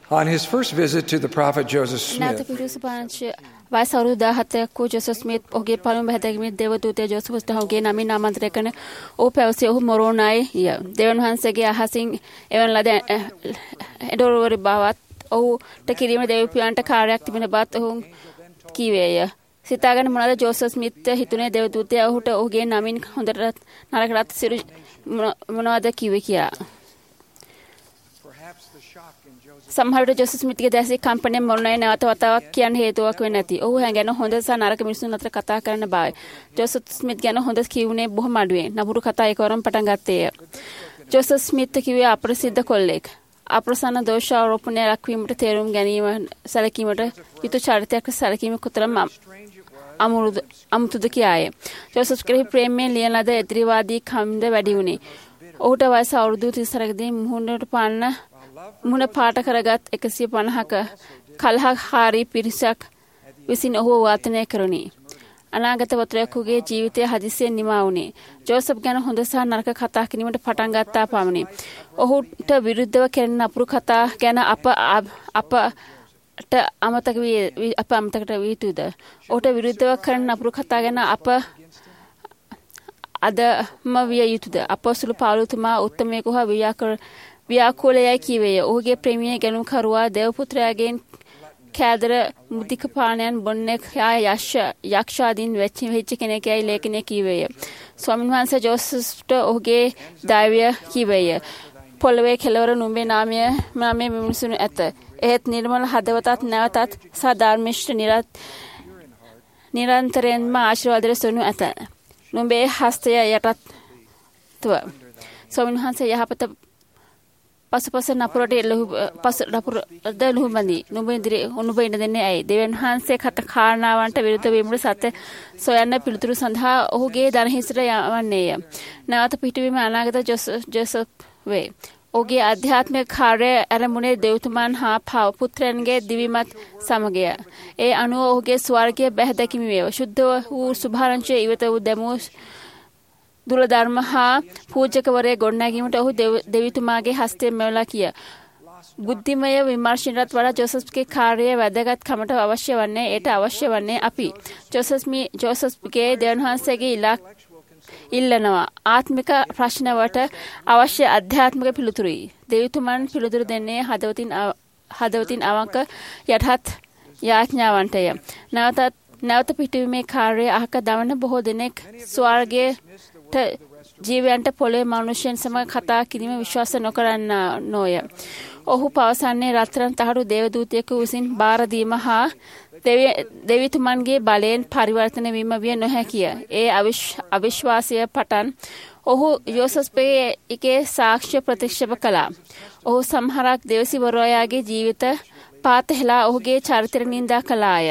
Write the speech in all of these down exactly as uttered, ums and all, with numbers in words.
On his first visit to the prophet Joseph Smith, වයස අවුරුදු දාහතක් වූ ජෝසප් ස්මිත් ඔහුගේ පළමු බැහැදීමේ දේවදූතයා ජෝසප්ට ඔහුගේ නමින් ආමන්ත්‍රණය කරන ඔහු පැවසී ඔහු මොරෝනායි ය. දෙවන් වහන්සේගේ අහසින් එවන් ලද එඩෝරවරි බවත් ඔහුට කිරීම දෙවියන්ට කාර්යයක් තිබෙන බවත් ඔහු කීවේය. සිතාගෙන මොනවාද ජෝසප් ස්මිත් හිතුනේ දේවදූතයා ඔහුට ඔහුගේ නමින් හොඳට නරකට සිරු මොනවාද කිව්වේ කියලා. සමහරවිට ජෝසප් ස්මිත්ගේ දැසි කම්පැනි මොනවායි නැවත වතාවක් කියන්න හේතුවක් වෙන්නේ නැති. ඔහු ගැන හොඳ සහ නරක මිනිසුන් අතර කතා කරන්න බෑ. ජෝසප් ස්මිත් ගැන හොඳ කියුනේ බොහොම අඩුවෙන්. නපුරු කතා එකවරම පටන් ගත්තේය. ජෝසප් ස්මිත් කිව්වේ අප්‍රසිද්ධ කොල්ලෙක්. අප්‍රසන්න දෝෂ ආරෝපණය ලක්වීමට තේරුම් ගැනීම සැලකීමට යුතු චරිතයක් සැලකීම කොතරම් අමුරුද අමුතුද කියාය. ජෝසප් කෙරෙහි ප්‍රේමයෙන් ලියන ලද එදිරිවාදී කම්ද වැඩි වුණේ. ඔහුට වයස අවුරුදු තිස්හතරකදී මුහුණට පාන්න මුහුණ පාට කරගත් එකසිය පනහක කලහක් හාරි පිරිසක් විසින් ඔහු වාතනය කරණි. අනාගත වතුරෙකුගේ ජීවිතය හදිසියෙන් නිමා වුණේ. ජෝසප් ගැන හොඳ සහ නරක කතා කිරීමට පටන් ගත්තා පමණි. ඔහුට විරුද්ධව කෙරෙන අපුරු කතා ගැන අප අපට අමතක වී අප අමතකට විය යුතුද? ඔහුට විරුද්ධව කරන අපුරු කතා ගැන අප අදම විය යුතුද? අපොස්තුල පාවුලතුමා උත්තමයෙකු හා ව්‍යාකර ව්‍යාකූලයයි කීවේය. ඔහුගේ ප්‍රේමීය ගැනුම් කරුවා දේවපුත්‍රයාගෙන් කෑදර මුදික පානයන් බොන්නෙක් යක්ෂ යක්ෂාදීන් වෙච්ච වෙච්ච කෙනෙක්යි ලේඛනය කීවේය. ස්වාමීන් වහන්සේ ජෝසප්ට ඔහුගේ දෛවය කීවේය. පොළවේ කෙළවර නුඹේ නාමය නාමයේ මිනිසුන් ඇත. එහෙත් නිර්මල හදවතත් නැවතත් සාධර්මිෂ්ඨ නිරත් නිරන්තරයෙන්ම ආශිර්වාදය සොනු ඇත. නුඹේ හස්තය යටත්ව ස්වාමීන් වහන්සේ යහපත පසුපස නපුරට එළහු පස නපුරද ලුහුමනි. නුඹ ඉදිරි උනුඹ ඉන්න දෙන්නේ ඇයි? දෙවියන් වහන්සේ කත කාරණාවන්ට විරුද්ධ වීමට සත්‍ය සොයන්න පිළිතුරු සඳහා ඔහුගේ දනහිසට යවන්නේය. නැවත පිටවීම අනාගත ජෝසප් වේ. ඔහුගේ ආධ්‍යාත්මික කාර්ය ආරම්භුනේ දේවතුමන් හා පාව පුත්‍රයන්ගේ දිවිමත් සමගය. ඒ අනුව ඔහුගේ ස්වර්ගීය බැහැදකිම වේ. ශුද්ධ වූ සුභාරංචයේ ඉවත වූ දෙමු දුල ධර්ම හා පූජකවරේ ගොඩනැගීමට ඔහු දෙවිතුමාගේ හස්තයෙන් මෙවලා කිය. බුද්ධිමය විමර්ශනයට වඩා ජෝසප්ගේ කාර්යය වැදගත් කමට අවශ්‍ය වන්නේ ඒට අවශ්‍ය වන්නේ අපි. ජෝසප්මි ජෝසප්ගේ දෙවියන් වහන්සේගේ ඉලක්ක ඉල්ලනවා. ආත්මික ප්‍රශ්නවලට අවශ්‍ය අධ්‍යාත්මික පිළිතුරුයි. දෙවිතුමන් පිළිතුරු දෙන්නේ හදවතින් හදවතින් අවංක යටහත් යාඥාවන්ටය. නැවතත් නැවත පිටවීමේ කාර්යය අහක දවන බොහෝ දෙනෙක් ස්වර්ගයේ ජීවයන්ට පොළේ මනුෂ්‍යයන් සමග කතා කිරීම විශ්වාස නොකරන්න නොය. ඔහු පවසන්නේ රත්තරන් තහඩු දේවදූතයෙකු විසින් බාර දීම හා දෙවිතුමන්ගේ බලයෙන් පරිවර්තන වීම විය නොහැකිය. ඒ අවිශ්වාසය පටන් ඔහු යෝසප්ගේ සාක්ෂ්‍ය ප්‍රතික්ෂේප කළා. ඔහු සමහරක් දෙවසිවරයාගේ ජීවිත පාතහෙලා ඔහුගේ චරිතය නින්දා කළාය.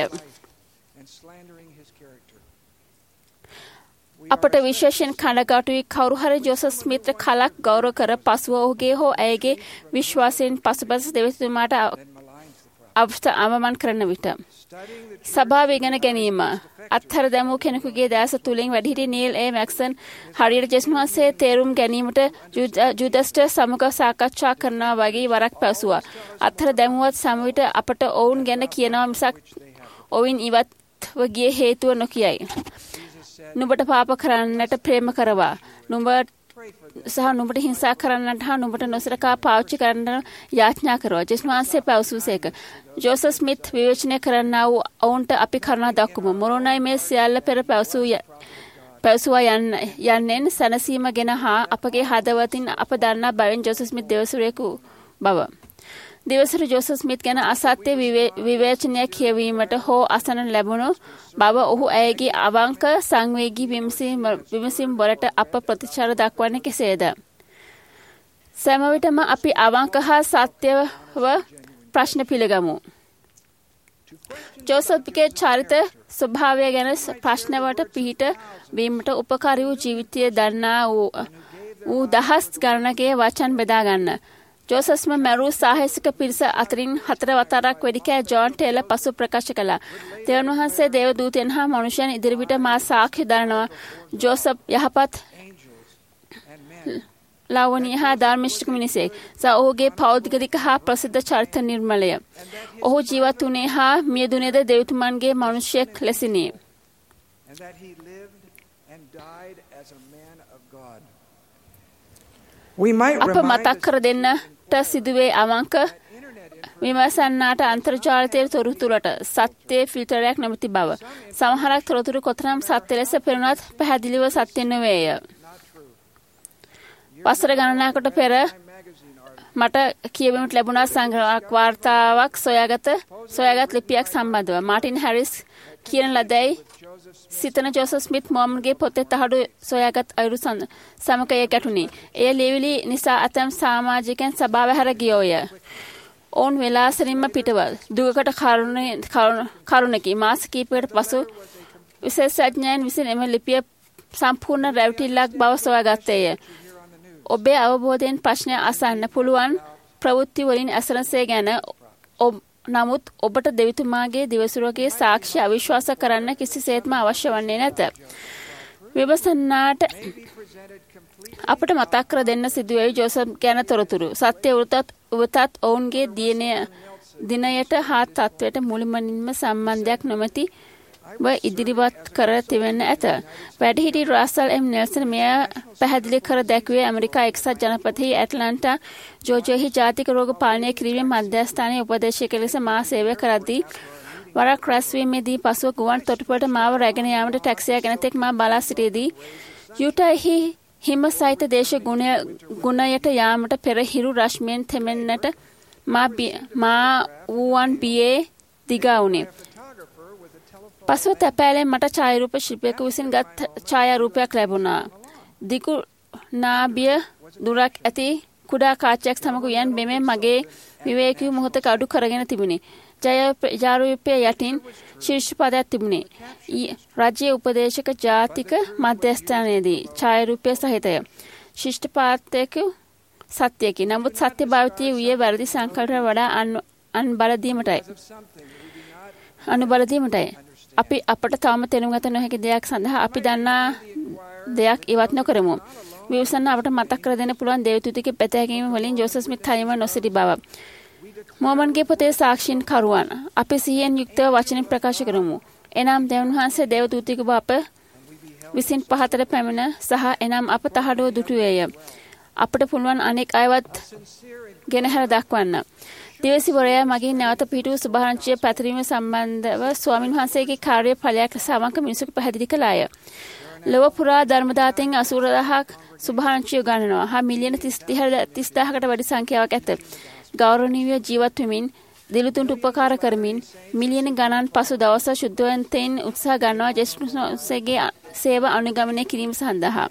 අපට විශේෂයෙන් කනගාටුයි කවුරු හරි ජෝසප් ස්මිත් කලක් ගෞරව කර පසුව ඔහුගේ හෝ ඇයගේ විශ්වාසයෙන් පසුබස දෙවිතුමාට අවස්ථ අවමන් කරන විට සභාව ඉගෙන ගැනීම අත්හැර දැමූ කෙනෙකුගේ දැස තුලින් වැඩිහිටි නීල් ඒ මැක්සන් හරියට ජේසුස් වහන්සේ තේරුම් ගැනීමට ජුදස්ට සමග සාකච්ඡා කරනවා වගේ වරක් පැවසුවා. අත්හැර දැමුවත් සමවිත අපට ඔවුන් ගැන කියනවා මිසක් ඔවුන් ඉවත්ව ගියේ හේතුව නොකියයි. නුඹට පාප කරන්නට ප්‍රේම කරවා. නුඹ සහ නුඹට හිංසා කරන්නට හා නුඹට නොසලකා පාවිච්චි කරන්න යාඥා කරවා. ජේසුස් වහන්සේ පැවසුසේක. ජෝසප් ස්මිත් විවේචනය කරන්නා වූ ඔවුන්ට අපි කරුණා දක්වමු. මොරෝනයි මේ සියල්ල පෙර පැවසූ පැවසුවා යන්නෙන් සැනසීම ගැන හා අපගේ හදවතින් අප දන්නා බැවින් ජෝසප් ස්මිත් දෙවසුරෙකු බව. දෙවසර ජෝසප් ස්මිත් ගැන අසත්‍ය විවේචනය කියවීමට හෝ අසන ලැබුණු බව ඔහු ඇයගේ අවංක සංවේගී විමසීම් වලට අප ප්‍රතිචාර දක්වන්නේ කෙසේද? සෑම විටම අපි අවංක හා සත්‍යව ප්‍රශ්න පිළිගමු. ජෝසප්ගේ චරිත ස්වභාවය ගැන ප්‍රශ්නවලට පිහිට වීමට උපකාරී වූ ජීවිතය දන්නා වූ දහස් ගණනකේ වචන බෙදා ගන්න. ජෝසප්ම මැරු සාහසික පිරිස අතරින් හතර වතාවක් වෙඩිකෑ ජෝන් ටේලර් පසු ප්‍රකාශ කළා. දෙවියන් වහන්සේ දේවදූතයන් හා මනුෂ්‍යයන් ඉදිරිපිට මා සාක්ෂි දරනවා. ජෝසප් යහපත් ලාවණීය හා ධර්මිෂ්ඨ මිනිසෙක්. සා ඔහුගේ පෞද්ගලික හා ප්‍රසිද්ධ චරිත නිර්මලය. ඔහු ජීවත් වුණේ හා මියදුනේද දෙවිතුමන්ගේ මිනිසෙක් ලෙසිනි. අප මතක් කර දෙන්නට සිදුවේ අවංක විමසන්නාට අන්තර්ජාලයේ තොරතුරට සත්‍යයේ ෆිල්ටරයක් නැමැති බව. සමහරක් තොරතුරු කොතරම් සත්‍ය ලෙස පෙනුනත් පැහැදිලිව සත්‍ය නොවේය. වසර ගණනාවකට පෙර මට කියවීමට ලැබුණා සංග්‍රහයක් වාර්තාවක් සොයාගත සොයාගත් ලිපියක් සම්බන්ධව. මාටින් හැරිස් කියන ලදැයි සිතන ජෝසප් ස්මිත් මොම්ගේ පොතේ තහඩු සොයාගත් අයුරු සමකය ගැටුණි. එය ලියවිලි නිසා ඇතම් සමාජිකයන් සභාව හැර ගියෝය. ඔවුන් වෙලාසරින්ම පිටව දුකකට කරුණකි. මාස කිහිපයකට පසු විශේෂඥයන් විසින් එම ලිපිය සම්පූර්ණ රැවටිල්ලක් බව සොයාගත්තේය. ඔබේ අවබෝධයෙන් ප්‍රශ්නය අසන්න පුළුවන් ප්‍රවෘත්ති වලින් ඇසරසේ ගැන නමුත් ඔබට දෙවිතුමාගේ දිවසුරගේ සාක්ෂි අවිශ්වාස කරන්න කිසිසේත්ම අවශ්‍ය වන්නේ නැත. විමසන්නාට අපට මතක් කර දෙන්න සිදුවේ ජෝසප් ගැන තොරතුරු. සත්‍ය වෘතත් වෘතත් ඔවුන්ගේ දිනයට හා තත්වයට මුළුමනින්ම සම්බන්ධයක් නොමැති ව ඉදිරිපත් කර තිබෙන්න ඇත. වැඩිහිටි රාසල් එම් නෙල්සන් මෙය පැහැදිලි කර දැක්වේ ඇමරිකා එක්සත් ජනපදයෙහි ඇට්ලාන්ටා ජෝර්ජියාහි ජාතික රෝග පාලනය කිරීමේ මධ්‍යස්ථානයේ උපදේශක ලෙස මා සේවය කරද්දී වරක් රැස්වීමේදී පසුව ගුවන් තොටුපළට මාව රැගෙන යාමට ටැක්සියක් ගෙන තෙක් මා බලා සිටියේදී යුටාහි හිම සහිත දේශ ගුණයට යාමට පෙර හිරු රශ්මියෙන් තෙමෙන්නට මා මා වූවන් බියේ දිගා වුණේ. පසුව තැපෑලෙන් මට ඡායාරූප ශිල්පියෙකු විසින් ගත් ඡායාරූපයක් ලැබුණා. දිගු නාභිය දුරක් ඇති කුඩා කාචයක් සමග යන් බෙමෙන් මගේ විවේකී මොහොතක අඩු කරගෙන තිබුණේ. ඡායාරූපයේ යටින් ශීර්ෂ පදයක් තිබුණේ. රාජ්‍ය උපදේශක ජාතික මධ්‍යස්ථානයේදී ඡායාරූපය සහිතය. ශිෂ්ට පාත්‍යක සත්‍යකි. නමුත් සත්‍ය භාවිතයේ වූයේ වැරදි සංකල්පවලට වඩා අන් බල දීමටයි. අනුබල දීමටයි. අපි අපට තාම තේරුම් ගත නොහැකි දෙයක් සඳහා අපි දන්නා දෙයක් ඉවත් නොකරමු. විවසන්න අපට මතක් කර දෙන්න පුළුවන් දේවතුතිගේ පැතැකීම වලින් ජෝසප් ස්මිත් තනියම නොසිටි බව. මොමන්ගේ පොතේ සාක්ෂීන් කරුවන් අපි සිහියෙන් යුක්තව වචන ප්‍රකාශ කරමු. එනම් දෙවියන් වහන්සේ දේවතුතික බව අප විසින් පහතට පැමිණ සහ එනම් අප තහඩුව දුටුවේය. අපට පුළුවන් අනෙක් අයවත් ගෙනහැර දක්වන්න. දිවසිවරයා මගින් නැවත පිටු සුභාරංචිය පැතිරීම සම්බන්ධව ස්වාමින් වහන්සේගේ කාර්ය ඵලයක් ලෙස අවංක මිනිසෙකු පැහැදිලි කළාය. ලොව පුරා ධර්මදාතෙන් අසූර දහසක් සුභාරංචිය ගණනවා. හා මිලියන තිස් දහසකට වැඩි සංඛ්‍යාවක් ඇත. ගෞරවනීය ජීවත් වෙමින් දිලුතුන්ට උපකාර කරමින් මිලියන ගණන් පසු දවස ශුද්ධවන්තයින් උත්සාහ ගන්නවා ජේසුස්ගේ සේව අනුගමනය කිරීම සඳහා.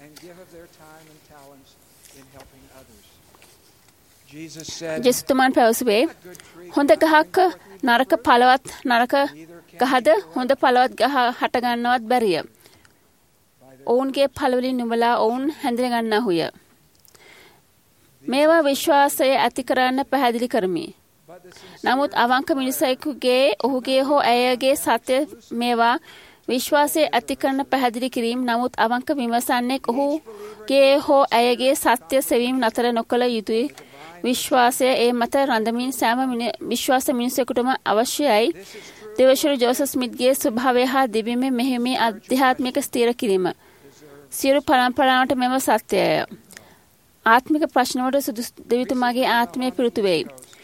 ජේසුතුමන් පැවසුවේ හොඳ ගහක නරක පළවත් නරක ගහද හොඳ පළවත් ගහ හට ගන්නවත් බැරිය. ඔවුන්ගේ පළවලින් නුඹලා ඔවුන් හැඳින ගන්නාහුය. මේවා විශ්වාසය ඇති කරන්න පැහැදිලි කරමි. නමුත් අවංක මිනිසෙකුගේ ඔහුගේ හෝ ඇයගේ සත්‍ය මේවා විශ්වාසය ඇති කරන පැහැදිලි කිරීම. නමුත් අවංක විමසන්නේ ඔහුගේ හෝ ඇයගේ සත්‍ය සෙවීම නතර නොකළ යුතුයි. විශ්වාසය ඒ මත රඳමින් සෑම විශ්වාස මිනිසෙකුටම අවශ්‍යයි. දෙවශර ජෝසප් ස්මිත්ගේ ස්වභාවය හා දිවීමේ මෙහෙමේ අධ්‍යාත්මික ස්ථිර කිරීම. සියලු පරම්පරාවට මෙම සත්‍යය. ආත්මික ප්‍රශ්නවලට සුදුසු දෙවිතුමාගේ ආත්මය පිරුතු වෙයි.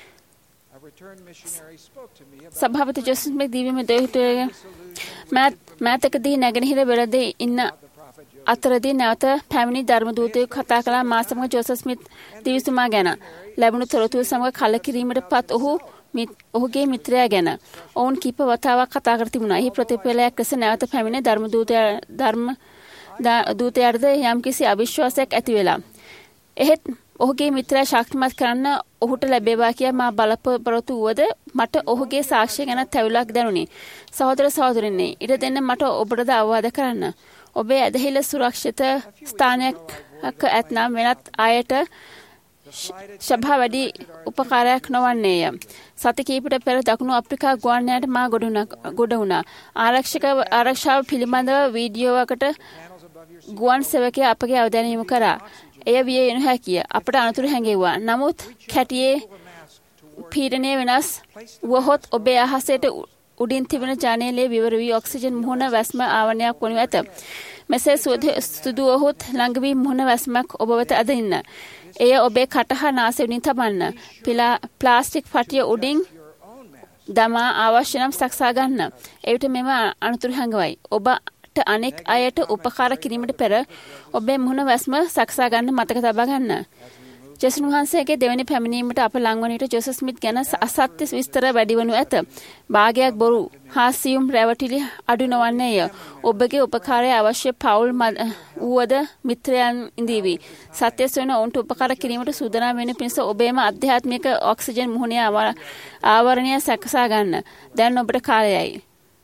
සභාපති ජෝසප් ස්මිත් දිවීමේ දෙවිතුමාගේ මෑතකදී නැගෙනහිර වෙළඳේ ඉන්න අතරදී නැවත පැමිණි ධර්ම දූතයෙකු කතා කළා මා සමග ජෝසප් ස්මිත් දිවිතුමා ගැන. ලැබුණු තොරතුරු සමග කලකිරීමට පත් ඔහු ඔහුගේ මිත්‍රයා ගැන. ඔවුන් කීප වතාවක් කතා කර තිබුණා. එහි ප්‍රතිඵලයක් ලෙස නැවත පැමිණ ධර්ම දූතයා ධර්ම දූතයාටද යම්කිසි අවිශ්වාසයක් ඇති වෙලා. එහෙත් ඔහුගේ මිත්‍රයා ශක්තිමත් කරන්න ඔහුට ලැබේවා කියා මා බලාපොරොත්තු වුවද මට ඔහුගේ සාක්ෂිය ගැන තැවිලක් දැනුනි. සහෝදර සහෝදරියනි, ඉඩ දෙන්න මට ඔබටද අවවාද කරන්න. ඔබේ ඇදහිල්ල සුරක්ෂිත ස්ථානයක් ඇතනම් වෙනත් අයට සභා වැඩි උපකාරයක් නොවන්නේය. සති කිහිපයකට පෙර දකුණු අප්‍රිකා ගුවන් යානයට මා ගොඩ වුණා. ආරක්ෂක ආරක්ෂාව පිළිබඳව වීඩියෝවකට ගුවන් සේවකයා අපගේ අවධානය යොමු කරා. එය විය යුතු හැකිය. අපට අනතුරු හැඟෙව්වා. නමුත් කැටියේ පීඩනය වෙනස් වුවහොත් ඔබේ අහසට උඩින් තිබෙන ජනේලයේ විවර වී ඔක්සිජන් මුහුණ වැස්ම ආවරණයක් වනු ඇත. මෙසේ සුදු වුවහොත් ළඟ වී මුහුණ වැස්මක් ඔබ වෙත අදින්න. එය ඔබේ කට හා නාසය උඩින් තබන්න. ප්ලාස්ටික් පටිය උඩින් දමා අවශ්‍ය නම් සකසා ගන්න. එවිට මෙම අනතුරු හැඟවයි. ඔබට අනෙක් අයට උපකාර කිරීමට පෙර ඔබේ මුහුණ වැස්ම සකසා ගන්න මතක තබා ගන්න. ජේසුස් වහන්සේගේ දෙවැනි පැමිණීමට අප ලංවන විට ජෝසප් ස්මිත් ගැන අසත්‍ය විස්තර වැඩි වනු ඇත. භාගයක් බොරු හා සියුම් රැවටිලි අඩු නොවන්නේය. ඔබගේ උපකාරය අවශ්‍ය පවුල් වූවද මිත්‍රයන් ඉඳීවි. සත්‍ය සොයන ඔවුන්ට උපකාර කිරීමට සූදානම් වෙන පිණිස ඔබේම අධ්‍යාත්මික ඔක්සිජන් මුහුණේ ආවරණය සකසා ගන්න. දැන් ඔබට කාලයයි.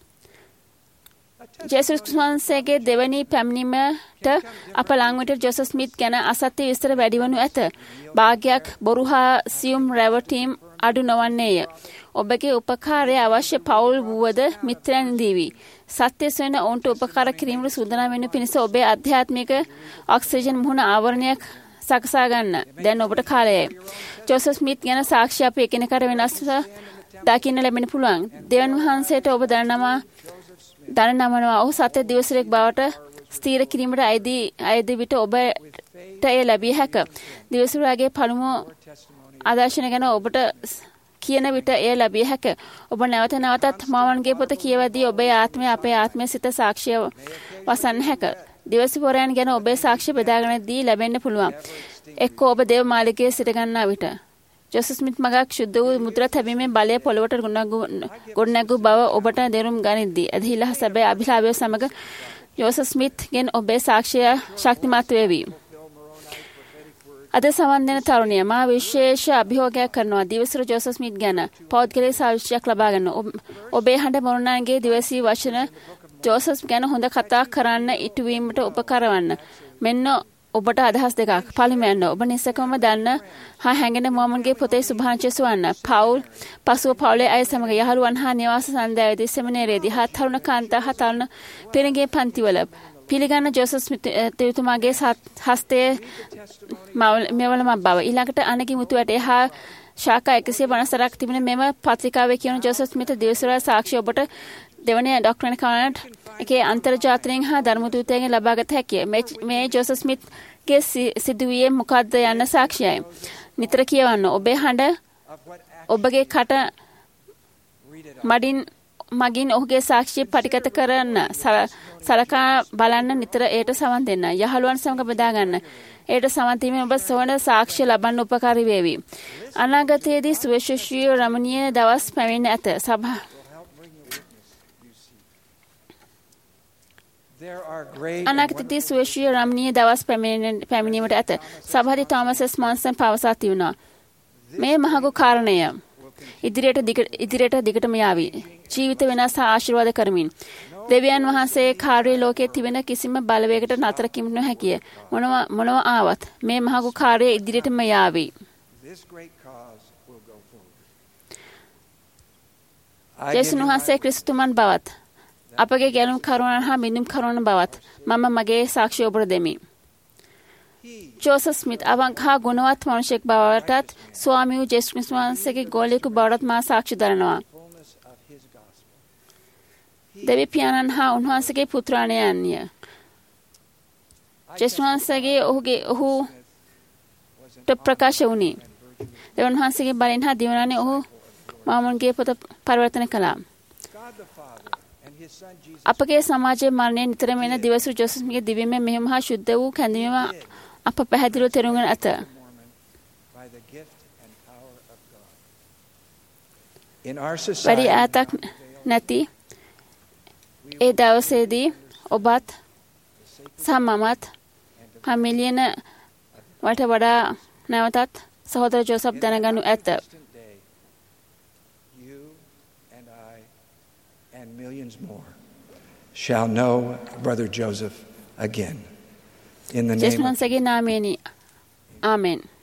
ජේසුස් වහන්සේගේ දෙවැනි පැමිණීමට අප ළංවිට ජෝසප් ස්මිත් ගැන අසත්‍ය විස්තර වැඩි වනු ඇත. භාගයක් බොරු හා සියුම් රැවටීම් අඩු නොවන්නේය. ඔබගේ උපකාරය අවශ්‍ය පවුල් වූවද මිත්‍රයන් ඉඳීවි. සත්‍ය සොයන ඔවුන්ට උපකාර කිරීමට සූදානම් වෙන පිණිස ඔබේ අධ්‍යාත්මික ඔක්සිජන් මුහුණ ආවරණයක් සකසා ගන්න. දැන් ඔබට කාලයයි. ජෝසප් ස්මිත් ගැන සාක්ෂි අපි එකිනෙකට වෙනස් දකින්න ලැබෙන්න පුළුවන්. දෙවන් වහන්සේට ඔබ දන්නවා දන නමනවා. ඔහු සත්‍ය දිවසරෙක් බවට ස්ථීර කිරීමට අයිදී අයිදී විට ඔබට එය ලැබිය හැක. දිවසුරාගේ පළමු ආදර්ශන ගැන ඔබට කියන විට එය ලැබිය හැක. ඔබ නැවත නැවතත් මාවන්ගේ පොත කියවදී ඔබේ ආත්මය අපේ ආත්මය සිත සාක්ෂිය වසන්න හැක. දිවසපොරයන් ගැන ඔබේ සාක්ෂි බෙදාගෙන දී ලැබෙන්න පුළුවන්. එක්ක ඔබ දේව මාලිගයේ සිට ගන්නා විට ජෝසප් ස්මිත් මගක් ශුද්ධ වූ මුද්‍රා තැබීමෙන් බලය පොළවට ගොඩනැගූ බව ඔබට දැනුම් ගනිද්දී ඇදහිලා සැබෑ අභිලාභය සමග ජෝසප් ස්මිත්ගෙන් ඔබේ සාක්ෂිය ශක්තිමත් වේවි. අද සවන් දෙන තරුණිය මා විශේෂ අභියෝගයක් කරනවා. දිවසර ජෝසප් ස්මිත් ගැන පෞද්ගලික සාක්ෂියක් ලබා ගන්න. ඔබේ හඬ මොරුණන්ගේ දිවසී වචන ජෝසප් ගැන හොඳ කතා කරන්න ඉටුවීමට උපකාර වන්න. මෙන්න ඔබට අදහස් දෙකක්. පළමුවෙන් ඔබ නිසකවම දන්න හා හැඟෙන මොමන්ගේ පොතේ සුභාංශය සුවන්න. පවුල් පසුව පවුලේ අය සමග යහළුවන් හා නිවාස සන්දායේදී සෙමිනේරියේදී හා තරුණ කාන්තා හා තරුණ පිරිගේ පන්තිවල පිළිගන්න ජෝසප් ස්මිත් තුමාගේ හස්තයේ මෙවලම බව. ඊළඟට අනගි මුතුවට එහා ශාඛා එකසිය පනස් තිබෙන මෙම පත්‍රිකාවේ කියන ජෝසප් ස්මිත් දිවසරා සාක්ෂි ඔබට දෙවන ඩොක්ටර් කවනට් එකේ අන්තර්ජාතිකයෙන් හා ධර්මදූතයෙන් ලබාගත හැකිය. මේ ජෝසප් ස්මිත්ගේ සිදුවියේ මොකද්ද යන්න සාක්ෂියයි. නිතර කියවන්න. ඔබේ හඬ ඔබගේ කට මඩින් මගින් ඔහුගේ සාක්ෂිය පටිගත කරන්න. සලකා බලන්න නිතර ඒට සවන් දෙන්න. යහළුවන් සමග බෙදා ගන්න. ඒට සවන් දීමෙන් ඔබ සොවන සාක්ෂිය ලබන්න උපකාරී වේවි. අනාගතයේදී සුවිශේෂී රමණීය දවස් පැමිණ ඇත. සභා අනාගතයේදී සුවිශේෂී රමණීය දවස් පැමිණීමට ඇත. සභාපති තෝමස් එස් මොන්සන් පවසා තිබුණා. මේ මහඟු කාරණය ඉදිරියට ඉදිරියට දිගටම යාවි. ජීවිත වෙනස් හා ආශිර්වාද කරමින් දෙවියන් වහන්සේ කාර්ය ලෝකයේ තිබෙන කිසිම බලවේගකට නතර කිම නොහැකිය. මොනවා මොනවා ආවත් මේ මහඟු කාර්යය ඉදිරියටම යාවි. ජේසුස් වහන්සේ ක්‍රිස්තුමන් බවත් අපගේ ගැලුම් කරුණන් හා මිදුම් කරුණන් බවත් මම මගේ සාක්ෂිය ඔබට දෙමි. ජෝසප් ස්මිත් අවංක හා ගුණවත් මනුෂ්‍යෙක් බවටත් ස්වාමී වූ ජේසුස් වහන්සේගේ ගෝලයෙකු බවටත් මා සාක්ෂි දරනවා. දෙවි පියාණන් හා උන්වහන්සේගේ පුත්‍රාණයන්ය. ජේසුස් වහන්සේගේ ඔහුගේ ඔහුට ප්‍රකාශ වුණේ. දෙවියන් වහන්සේගේ බලෙන් හා දිවනානේ ඔහු මාමුන්ගේ පොත පරිවර්තන කළා. අපගේ සමාජයේ මරණය නිතරම වෙන දිවසු ජෝසප්ගේ දිවීමේ මෙහෙම හා ශුද්ධ වූ කැඳවීම අප පැහැදිලිව තේරුම් ඇත. වැඩි ඈතක් නැති ඒ දවසේදී ඔබත් සහ මමත් හා මිලියන වලට වඩා නැවතත් සහෝදර ජෝසප් දැනගනු ඇත. Millions more shall know Brother Joseph again. In the name of Amen.